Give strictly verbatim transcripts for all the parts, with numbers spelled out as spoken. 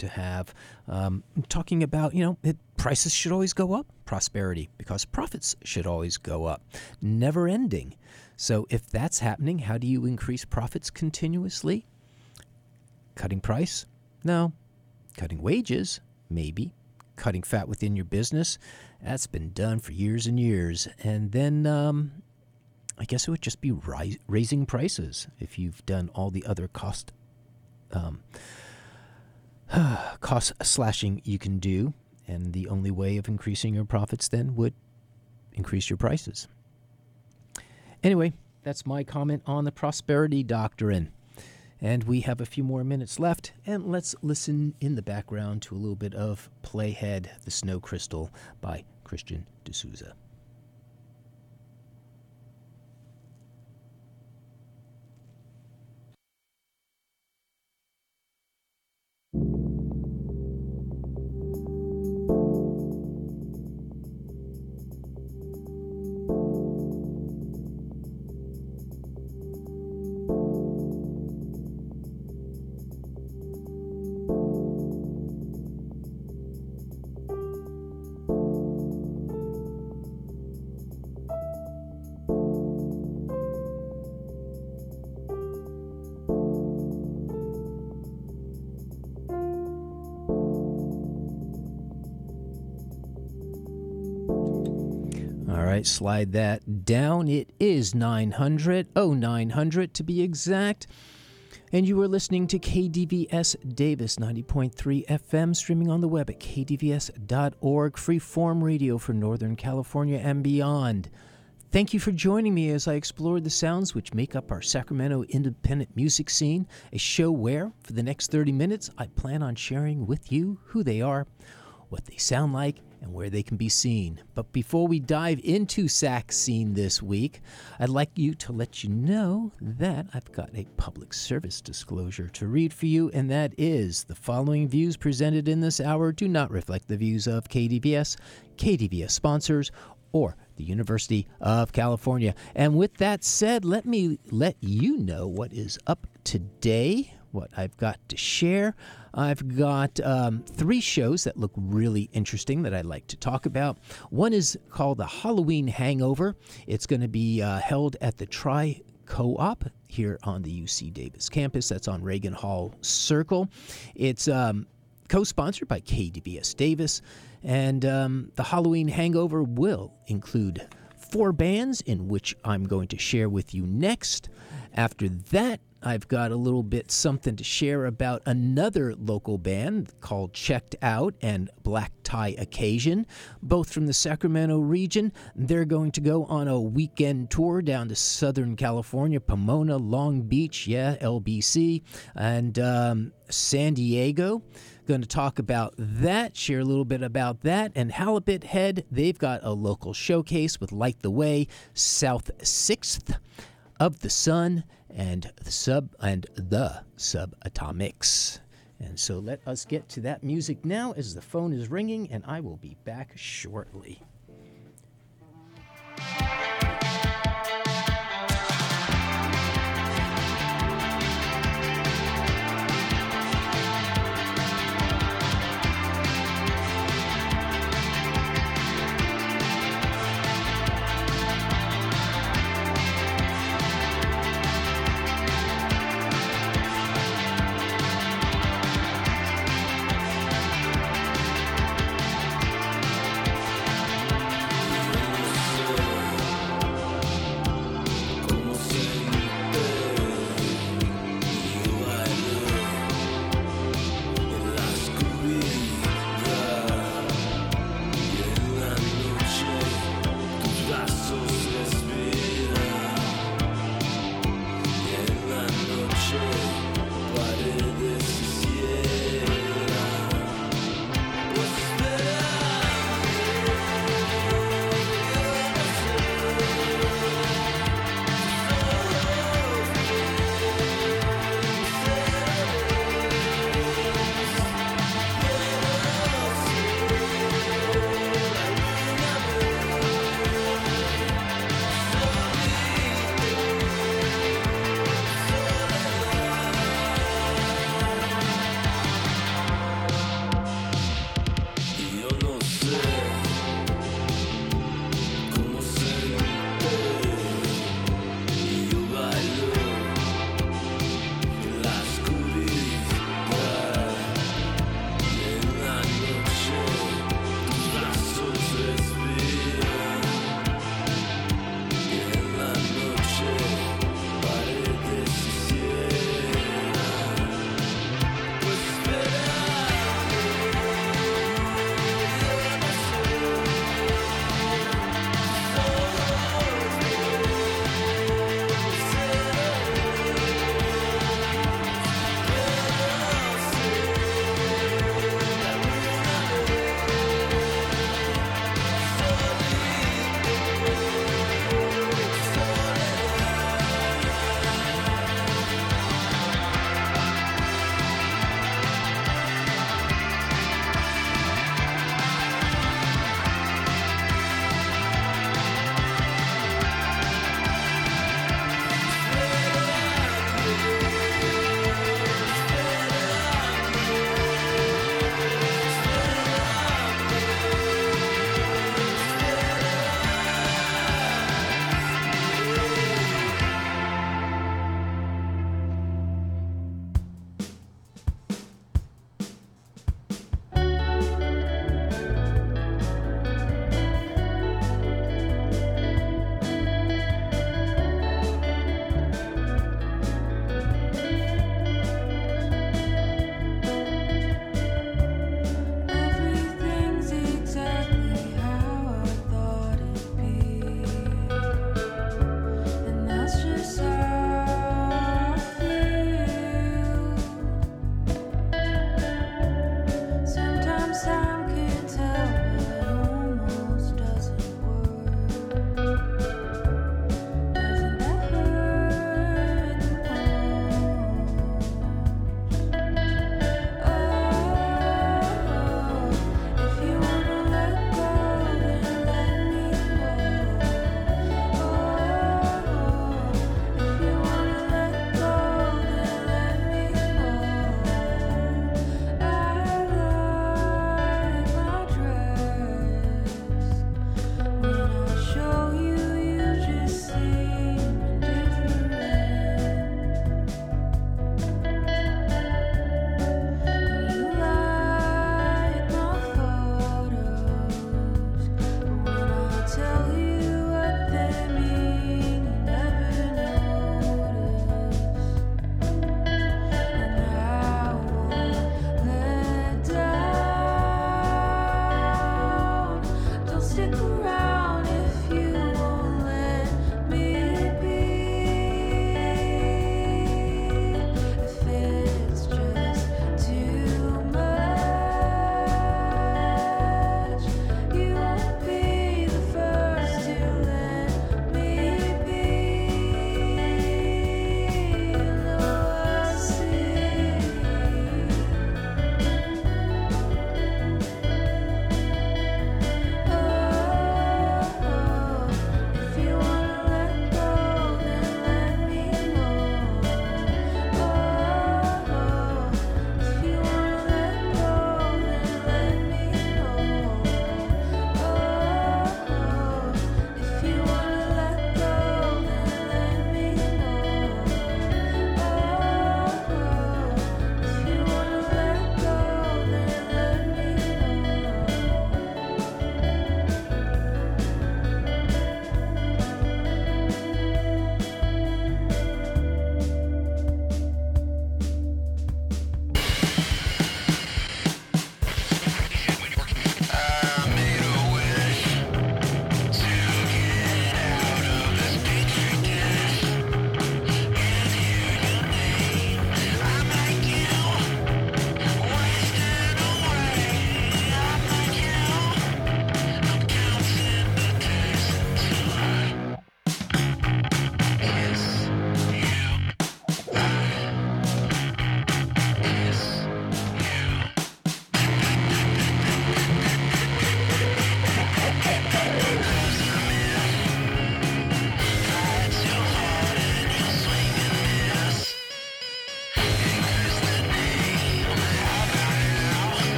to have, um, talking about, you know, it, prices should always go up, prosperity, because profits should always go up, never ending. So if that's happening, how do you increase profits continuously? Cutting price? No. Cutting wages? Maybe. Cutting fat within your business? That's been done for years and years. And then um, I guess it would just be ri- raising prices if you've done all the other cost um, cost slashing you can do. And the only way of increasing your profits then would increase your prices. Anyway, that's my comment on the prosperity doctrine. And we have a few more minutes left, and let's listen in the background to a little bit of Playhead, the Snow Crystal by Christian D'Souza. Slide that down. It is nine hundred, oh nine hundred to be exact. And you are listening to K D V S Davis ninety point three F M, streaming on the web at k d v s dot org, freeform radio for Northern California and beyond. Thank you for joining me as I explore the sounds which make up our Sacramento independent music scene, a show where, for the next thirty minutes, I plan on sharing with you who they are, what they sound like, and where they can be seen. But before we dive into Sac Scene this week, I'd like you to let you know that I've got a public service disclosure to read for you, and that is the following views presented in this hour do not reflect the views of K D V S, K D V S sponsors, or the University of California. And with that said, let me let you know what is up today, what I've got to share. I've got um, three shows that look really interesting that I'd like to talk about. One is called The Halloween Hangover. It's going to be uh, held at the Tri Co-op here on the U C Davis campus. That's on Reagan Hall Circle. It's um, co-sponsored by K D V S Davis. And um, the Halloween Hangover will include four bands, in which I'm going to share with you next. After that, I've got a little bit something to share about another local band called Checked Out and Black Tie Occasion, both from the Sacramento region. They're going to go on a weekend tour down to Southern California, Pomona, Long Beach, yeah, L B C, and um, San Diego. Going to talk about that, share a little bit about that. And Halibut Head, they've got a local showcase with Light the Way, South sixth of the Sun, and the sub and the Subatomics. And so let us get to that music now as the phone is ringing, and I will be back shortly. Oh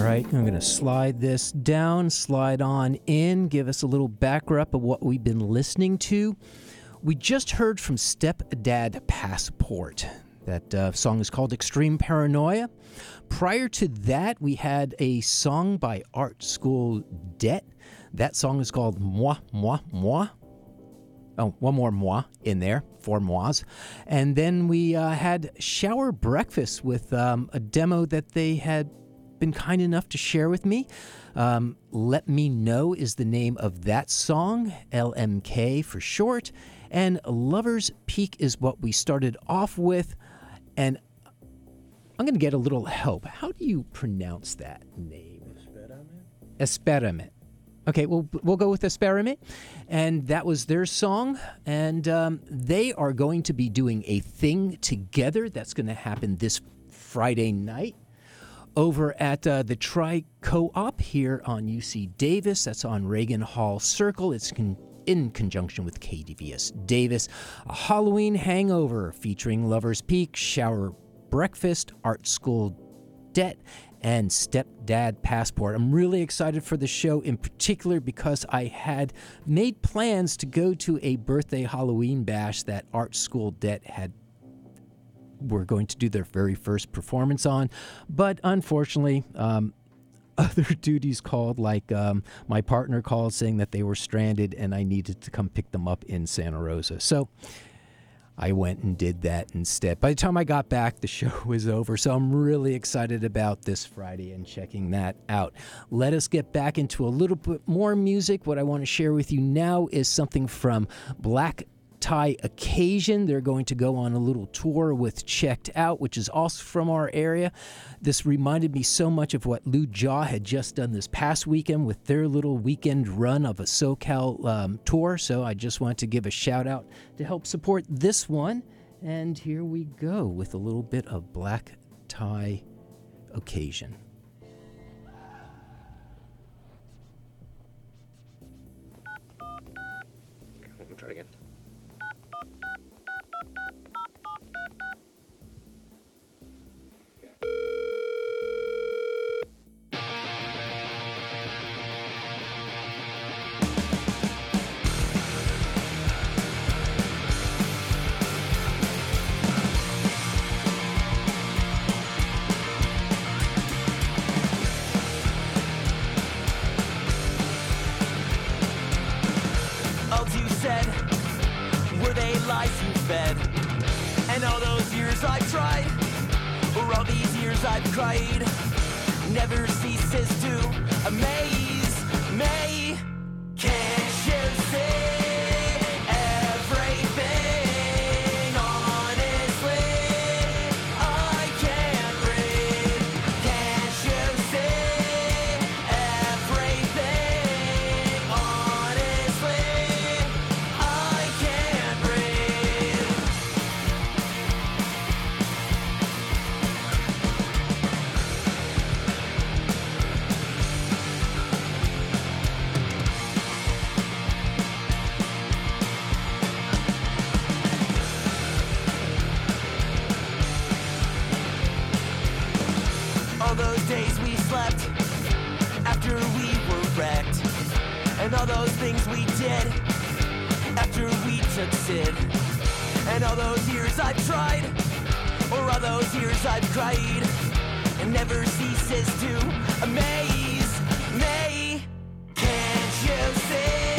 right, I'm going to slide this down, slide on in, give us a little background of what we've been listening to. We just heard from Stepdad Passport. That uh, song is called Extreme Paranoia. Prior to that, we had a song by Art School Debt. That song is called Moi, Moi, Moi. Oh, one more moi in there, four mois. And then we uh, had Shower Breakfast with um, a demo that they had been kind enough to share with me. Um, Let Me Know is the name of that song, L M K for short. And Lover's Peak is what we started off with. And I'm going to get a little help. How do you pronounce that name? Experiment. Experiment. Okay, we'll, we'll go with Experiment. And that was their song. And um, they are going to be doing a thing together. That's going to happen this Friday night over at uh, the Tri-Co-op here on U C Davis. That's on Reagan Hall Circle. It's con- in conjunction with K D V S Davis. A Halloween hangover featuring Lover's Peak, Shower Breakfast, Art School Debt, and Stepdad Passport. I'm really excited for the show in particular because I had made plans to go to a birthday Halloween bash that Art School Debt had were going to do their very first performance on, but unfortunately um, other duties called, like um, my partner called saying that they were stranded and I needed to come pick them up in Santa Rosa. So I went and did that instead. By the time I got back, the show was over. So I'm really excited about this Friday and checking that out. Let us get back into a little bit more music. What I want to share with you now is something from Black Tie Occasion. They're going to go on a little tour with Checked Out, which is also from our area. This reminded me so much of what Lou Jaw had just done this past weekend with their little weekend run of a SoCal um, tour. So I just wanted to give a shout out to help support this one. And here we go with a little bit of Black Tie Occasion. Let me try it again. Lies you fed, and all those years I've tried, or all these years I've cried, never ceases to amaze me. Can't you see everything honestly? I can't breathe. Can't you see everything honestly? I can't breathe. All those days we slept after we were wrecked, and all those things we did after we took Sid, and all those years I've tried, or all those years I've cried, and never ceases to amaze me. Can't you see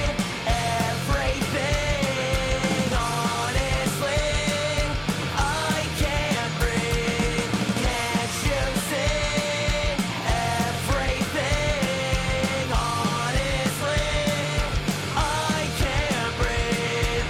everything honestly? I can't breathe. Can't you see everything honestly? I can't breathe.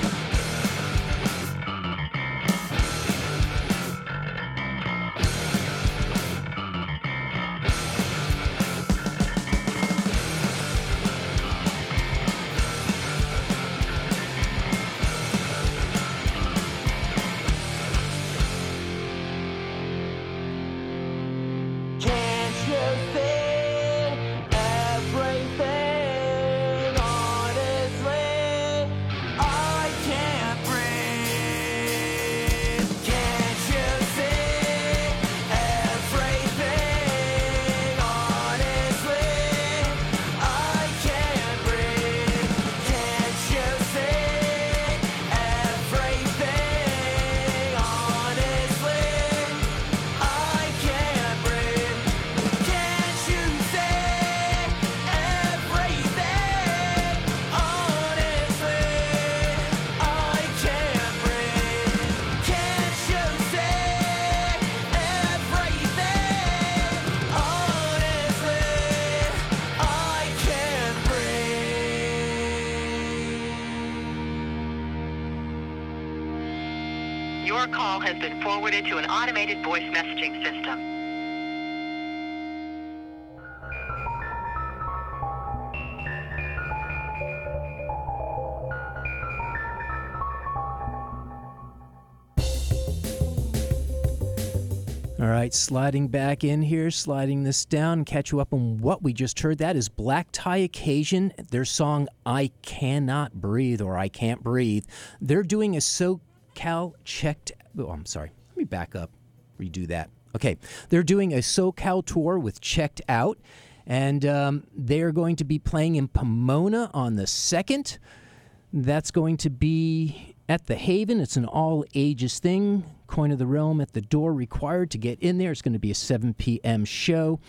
call has been forwarded to an automated voice messaging system. All right, sliding back in here, sliding this down, catch you up on what we just heard. That is Black Tie Occasion, their song I Cannot Breathe, or I Can't Breathe. They're doing a SoCal checked, oh, I'm sorry, let me back up, redo that. Okay, they're doing a SoCal tour with Checked Out, and um, they're going to be playing in Pomona on the second. That's going to be at the Haven. It's an all-ages thing. Coin of the Realm at the door required to get in there. It's going to be a seven p.m. show.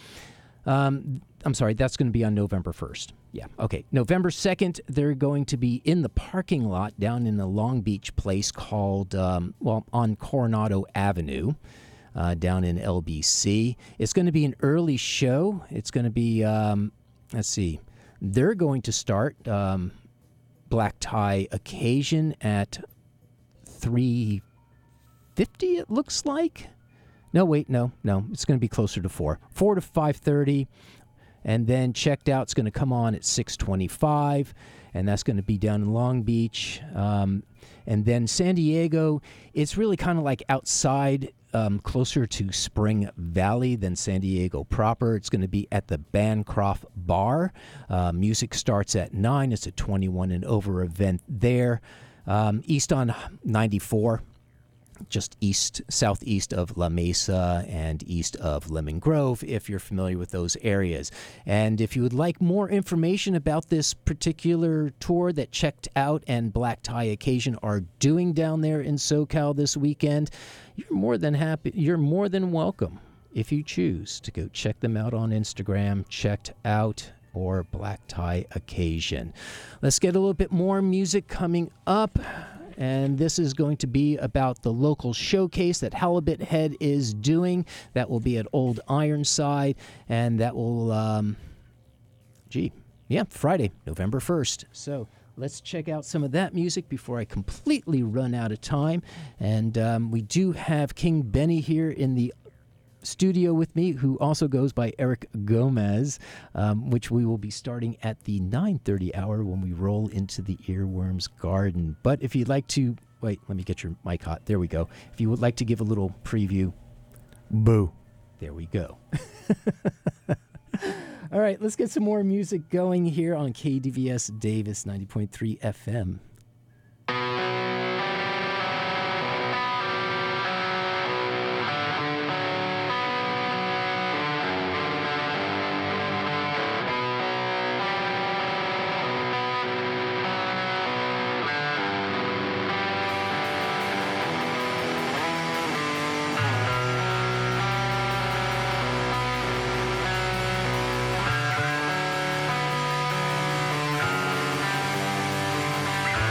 Um, I'm sorry, that's going to be on November first. Yeah, okay. November second, they're going to be in the parking lot down in a Long Beach place called, um, well, on Coronado Avenue, uh, down in L B C. It's going to be an early show. It's going to be, um, let's see, they're going to start um, Black Tie Occasion at three fifty, it looks like. No, wait, no, no. It's going to be closer to four. four to five thirty. And then Checked Out's going to come on at six twenty-five. And that's going to be down in Long Beach. Um, and then San Diego, it's really kind of like outside, um, closer to Spring Valley than San Diego proper. It's going to be at the Bancroft Bar. Uh, music starts at nine. It's a twenty-one and over event there. Um, east on ninety-four. Just east, southeast of La Mesa and east of Lemon Grove, if you're familiar with those areas. And if you would like more information about this particular tour that Checked Out and Black Tie Occasion are doing down there in SoCal this weekend, you're more than happy, you're more than welcome, if you choose, to go check them out on Instagram, Checked Out or Black Tie Occasion. Let's get a little bit more music coming up. And this is going to be about the local showcase that Halibut Head is doing. That will be at Old Ironside, and that will, um, gee, yeah, Friday, November first. So let's check out some of that music before I completely run out of time. And um, we do have King Benny here in the studio with me, who also goes by Eric Gomez, um, which we will be starting at the nine thirty hour when we roll into the Earworms Garden. But if you'd like to, wait, let me get your mic hot. There we go. If you would like to give a little preview, boo. There we go. All right, let's get some more music going here on K D V S Davis ninety point three F M. Thank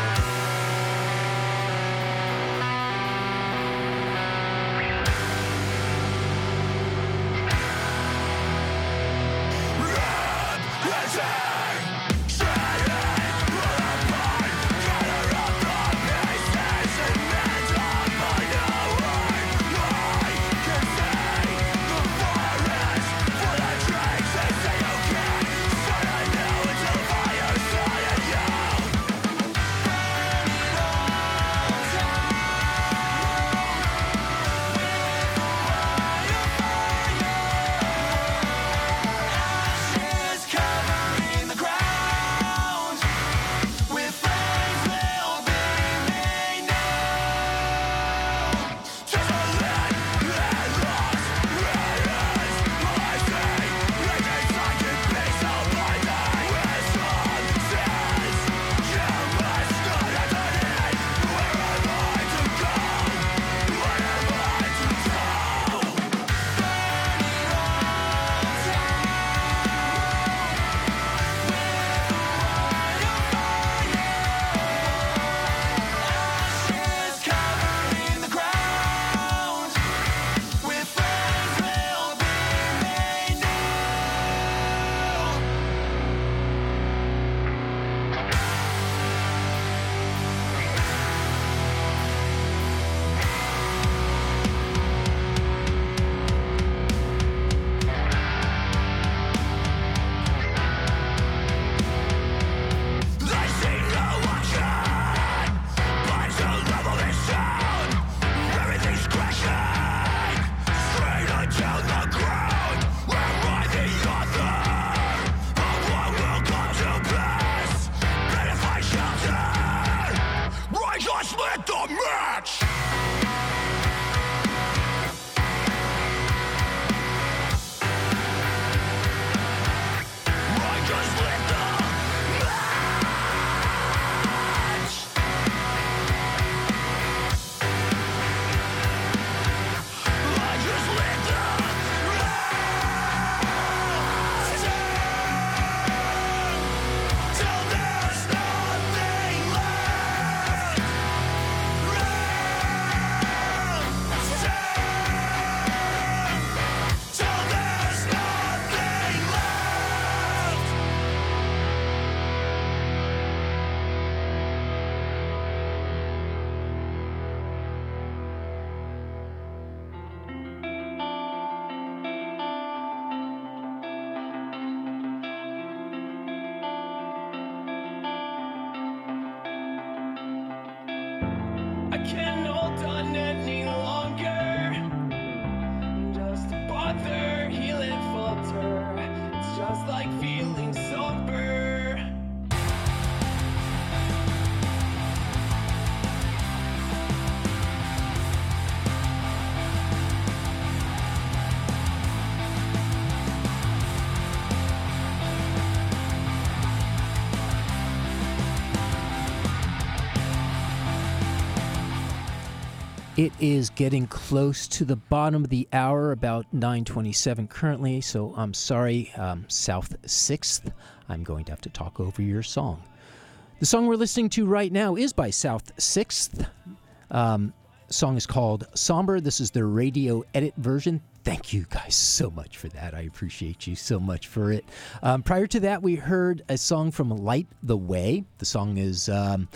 It is getting close to the bottom of the hour, about nine twenty-seven currently, so I'm sorry, um, South sixth. I'm going to have to talk over your song. The song we're listening to right now is by South sixth. Um, song is called Somber. This is their radio edit version. Thank you guys so much for that. I appreciate you so much for it. Um, prior to that, we heard a song from Light the Way. The song is Um,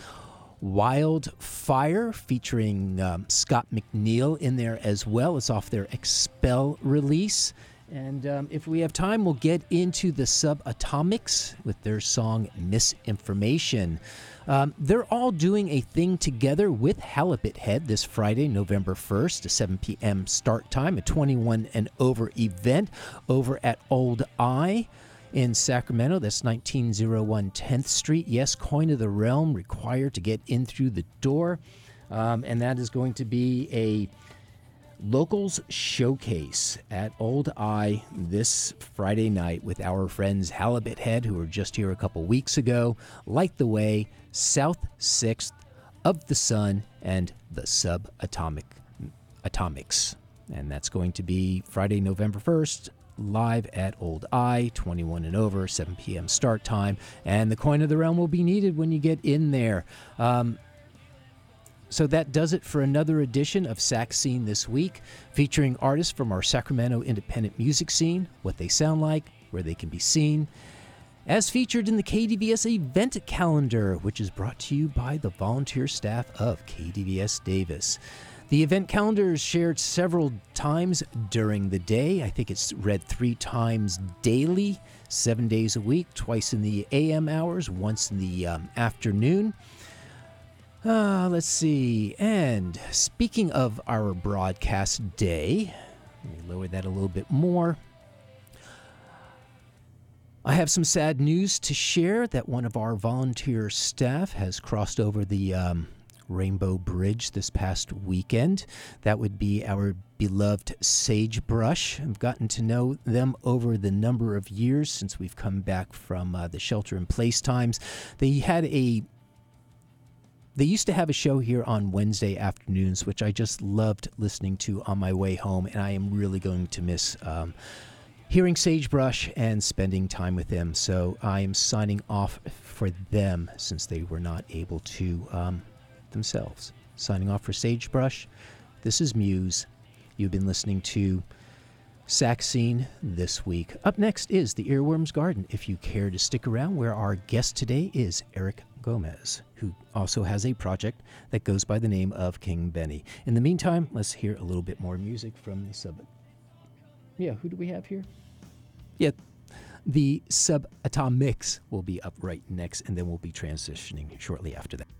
Wildfire, featuring um, Scott McNeil in there as well. It's off their Expel release. And um, if we have time, we'll get into the Subatomics with their song Misinformation. Um, they're all doing a thing together with Halibut Head this Friday, November first, a seven p.m. start time, a twenty-one and over event over at Old Eye in Sacramento. That's nineteen oh one tenth Street. Yes, Coin of the Realm required to get in through the door. Um, and that is going to be a locals showcase at Old Eye this Friday night with our friends Halibut Head, who were just here a couple weeks ago, Light the Way, South sixth, Of the Sun, and the Subatomic Atomics. And that's going to be Friday, November first, live at Old Eye, twenty-one and over, seven p.m. start time. And the Coin of the Realm will be needed when you get in there. Um, So that does it for another edition of Sac Scene this week, featuring artists from our Sacramento independent music scene, what they sound like, where they can be seen, as featured in the K D V S event calendar, which is brought to you by the volunteer staff of K D V S Davis. The event calendar is shared several times during the day. I think it's read three times daily, seven days a week, twice in the A M hours, once in the um, afternoon. Uh, let's see. And speaking of our broadcast day, let me lower that a little bit more. I have some sad news to share that one of our volunteer staff has crossed over the um, Rainbow Bridge this past weekend. That would be our beloved Sagebrush. I've gotten to know them over the number of years since we've come back from uh, the shelter-in-place times. They had a They used to have a show here on Wednesday afternoons, which I just loved listening to on my way home, and I am really going to miss um, hearing Sagebrush and spending time with them. So I am signing off for them since they were not able to um, themselves. Signing off for Sagebrush. This is Muse. You've been listening to Sac Scene this week. Up next is the Earworms Garden, if you care to stick around, where our guest today is Eric Gomez, who also has a project that goes by the name of King Benny. In the meantime, let's hear a little bit more music from the sub... Yeah, who do we have here? Yeah, the Subatomics will be up right next, and then we'll be transitioning shortly after that.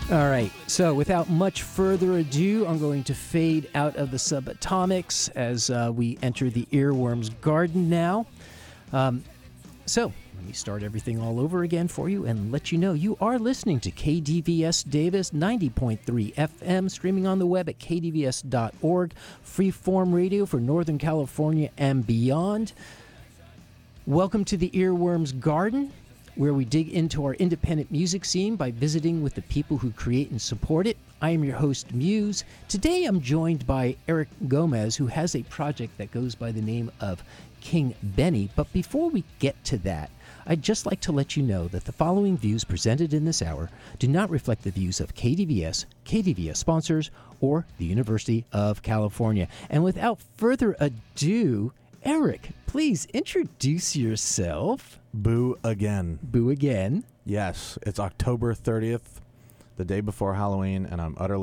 All right, so without much further ado, I'm going to fade out of the subatomics as uh, we enter the earworm's garden now. Um, so, let me start everything all over again for you and let you know you are listening to K D V S Davis ninety point three F M, streaming on the web at k d v s dot org, freeform radio for Northern California and beyond. Welcome to the Earworm's Garden, where we dig into our independent music scene by visiting with the people who create and support it. I am your host, Muse. Today I'm joined by Eric Gomez, who has a project that goes by the name of King Benny. But before we get to that, I'd just like to let you know that the following views presented in this hour do not reflect the views of K D V S, K D V S sponsors, or the University of California. And without further ado, Eric, please introduce yourself. Boo again. Boo again. Yes, it's October thirtieth, the day before Halloween, and I'm utterly